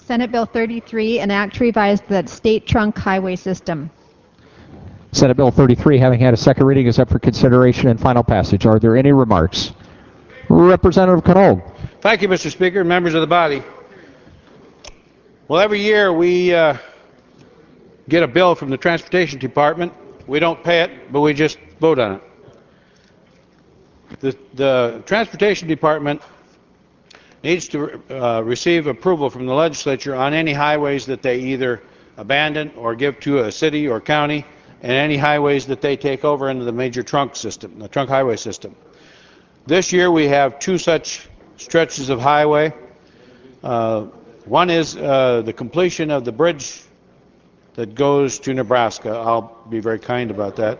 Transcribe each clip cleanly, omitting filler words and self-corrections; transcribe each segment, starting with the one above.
Senate Bill 33, an act to revise the state trunk highway system. Senate Bill 33, having had a second reading, is up for consideration and final passage. Are there any remarks? Representative Knoll. Thank you, Mr. Speaker, and members of the body. Well, every year we get a bill from the Transportation Department. We don't pay it, but we just vote on it. The Transportation Department needs to receive approval from the legislature on any highways that they either abandon or give to a city or county, and any highways that they take over into the major trunk system, the trunk highway system. This year we have two such stretches of highway. One is the completion of the bridge that goes to Nebraska. I'll be very kind about that.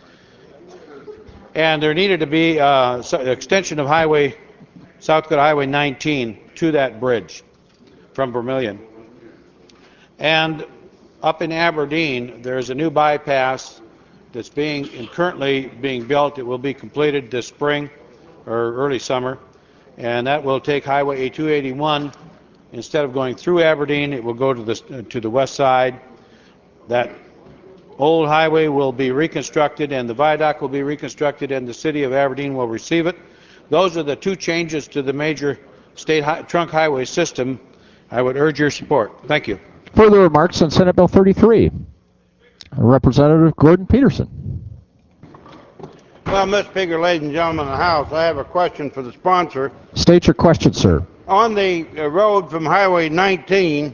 And there needed to be an extension of South Dakota Highway 19 to that bridge from Vermilion. And up in Aberdeen, there's a new bypass that's currently being built. It will be completed this spring or early summer, and that will take Highway 281. Instead of going through Aberdeen, it will go to the west side. That old highway will be reconstructed, and the viaduct will be reconstructed, and the city of Aberdeen will receive it. Those are the two changes to the major state trunk highway system. I would urge your support. Thank you. Further remarks on Senate Bill 33. Representative Gordon Peterson. Well, Mr. Speaker, ladies and gentlemen of the House, I have a question for the sponsor. State your question, sir. On the road from Highway 19,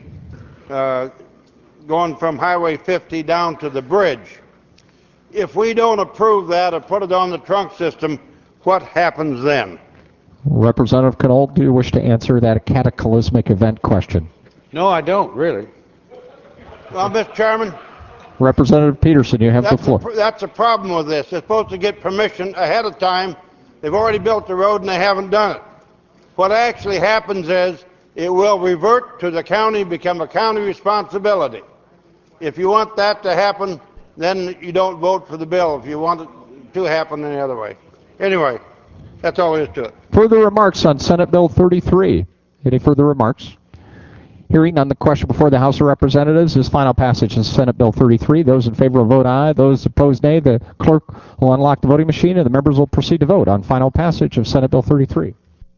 going from Highway 50 down to the bridge, if we don't approve that or put it on the trunk system, what happens then? Representative Knoll, do you wish to answer that cataclysmic event question? No, I don't, really. Well, Mr. Chairman, Representative Peterson, you have the floor. That's a problem with this. They're supposed to get permission ahead of time. They've already built the road and they haven't done it. What actually happens is it will revert to the county, become a county responsibility. If you want that to happen, then you don't vote for the bill. If you want it to happen any other way. Anyway, that's all there is to it. Further remarks on Senate Bill 33. Any further remarks? Hearing none, the question before the House of Representatives is final passage in Senate Bill 33. Those in favor will vote aye. Those opposed nay. The clerk will unlock the voting machine and the members will proceed to vote on final passage of Senate Bill 33.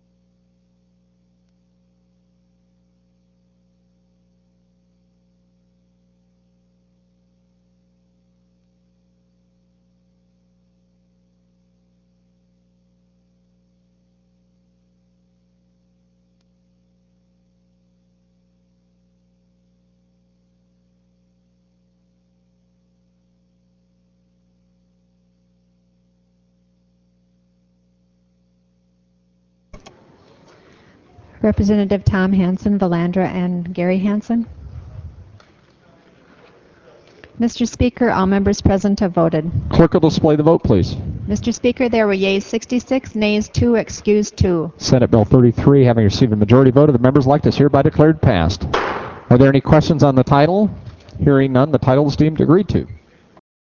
Representative Tom Hansen, Valandra, and Gary Hansen. Mr. Speaker, all members present have voted. Clerk will display the vote, please. Mr. Speaker, there were yeas 66, nays 2, excused 2. Senate Bill 33, having received a majority vote of the members elect, is hereby declared passed. Are there any questions on the title? Hearing none, the title is deemed agreed to.